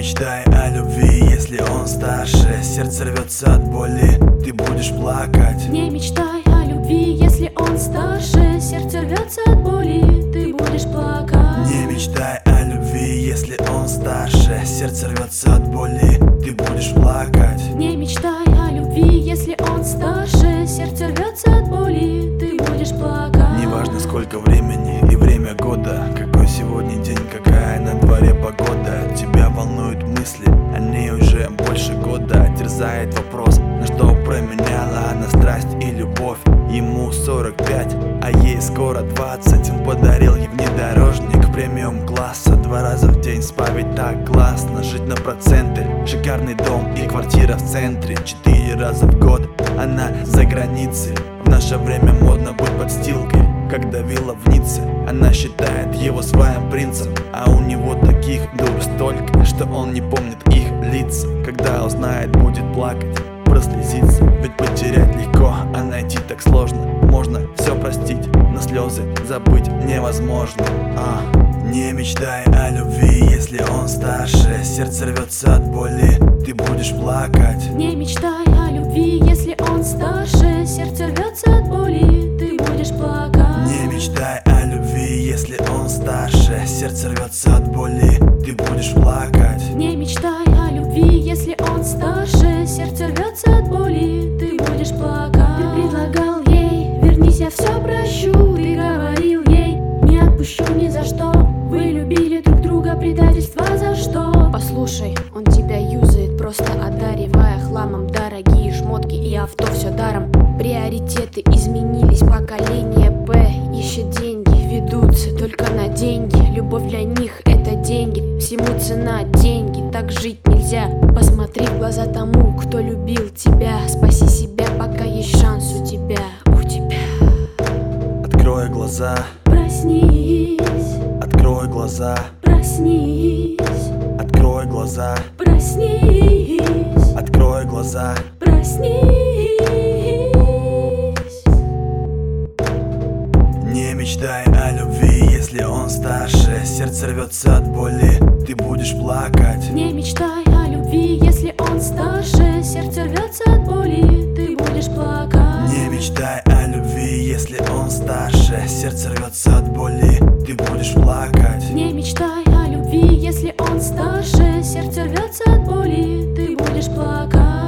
мечтай о любви, если он старше. Сердце рвется от боли, ты будешь плакать. Не мечтай о любви, если он старше. Сердце рвется от боли, ты будешь плакать. Не мечтай о любви, если он старше. Сердце рвется от боли, ты будешь плакать. Не мечтай о любви, если он старше. Сердце рвется от боли, ты будешь плакать. Неважно сколько времени и время года, какой сегодня день, какая на дворе погода. Тебя волнуют мысли, они уже больше года. Терзает вопрос, на что променяла она страсть и любовь. Ему 45, а ей скоро 20. Он подарил ей внедорожник премиум класса. 2 раза в день спа, ведь так классно. Жить на проценты, шикарный дом и квартира в центре. 4 раза в год она за границей. В наше время модно быть подстилкой, как давила в Ницце. Она считает его своим принцем, а у него таких дур столько, что он не помнит их лица. Когда узнает, будет плакать, прослезиться. Ведь потерять легко, а найти так сложно. Можно все простить, но слезы забыть невозможно. Не мечтай о любви, если он старше. Сердце рвется от боли, ты будешь плакать. Не мечтай о любви, если он старше. Сердце рвется от боли, ты будешь плакать. Не мечтай о любви, если он старше. Сердце рвется от боли, ты будешь плакать. Не мечтай о любви, если он старше. Сердце рвется от боли, ты будешь плакать. Ты предлагал ей, вернись, я все прощу. Ты говорил ей, не отпущу ни за что. Вы любили друг друга, предательство за что? Послушай, он тебя юзает, просто одаривая хламом дорогие шмотки и авто, все даром. Приоритеты изменились, поколение Б ищет деньги, ведутся только на деньги. Любовь для них это деньги, всему цена деньги. Так жить нельзя, посмотри в глаза тому, кто любил тебя. Спаси себя, пока есть шанс у тебя, Открой глаза, Проснись, открой глаза, проснись, открой глаза, проснись, открой глаза. проснись. Не мечтай о любви, если он старше. Сердце рвется от боли, ты будешь плакать. Не мечтай о любви, если он старше. Сердце рвется от боли, ты будешь плакать. Не мечтай о любви, если он старше. Сердце рвется от боли, ты будешь плакать. Не мечтай о любви, если он старше. Сердце рвется от боли, ты будешь плакать.